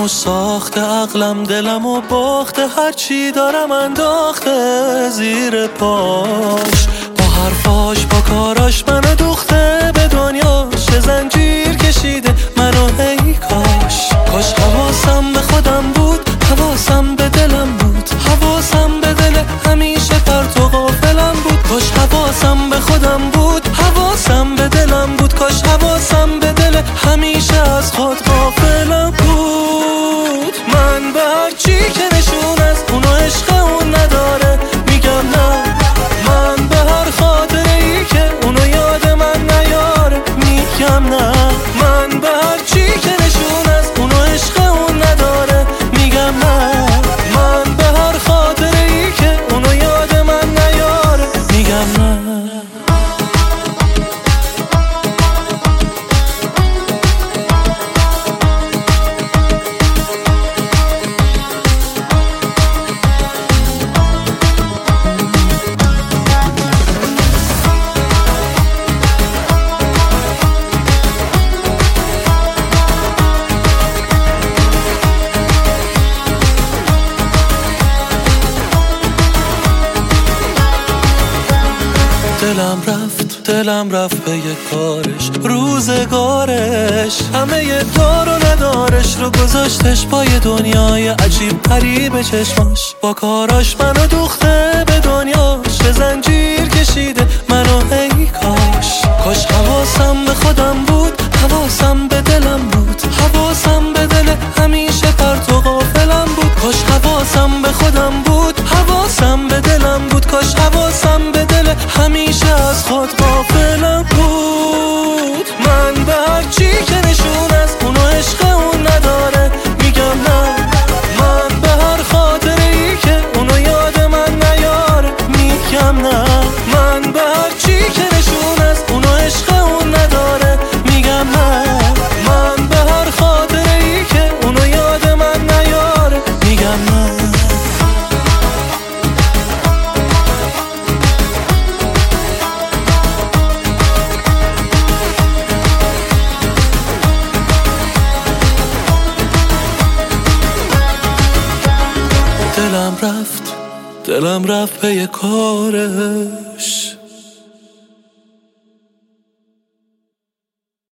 منو ساخته، عقلم دلمو باخته، هرچی دارم انداخته زیر پاش. با حرفاش با کاراش منو دوخته به دنیاش، زنجیر کشیده منو ای کاش. کاش حواسم به خودم بود، حواسم به دلم بود، حواسم به دل همیشه پرت و غافلم بود. کاش حواسم به خودم بود، حواسم به دلم بود، کاش حواسم به دل همیشه از خود غافلم بود. من به هرچی که نشون از اونو عشق اون نداره میگم نه، من به هر خاطره ای که اونو یاد من نیاره میگم نه، من به هرچی که نشون از اونو عشق اون نداره میگم نه، من به هر خاطره ای که اونو یاد من نیاره میگم نه. دلم رفت به یه کارش، روزگارش همه دار و ندارش رو گذاشتش پای دنیای عجیب غریب چشماش. با کاراش منو دوخته به دنیاش، زنجیر کشیده منو ای کاش. کاش حواسم به خودم بود، حواسم به دلم بود، حواسم به دل همیشه پرت و غافلم بود. کاش حواسم به خودم بود، حواسم به دلم بود، کاش حواسم به دل همیشه از خود غافلم بود. من به هرچی که نشون از اونو عشق اون نداره میگم نه، من به هر خاطره ای که اونو یاد من نیاره میگم نه، من به هرچی که نشون از اونو عشق اون نداره میگم نه، من به هر خاطره ای که اونو یاد من نیاره میگم نه. دلم رفت به یه کارش.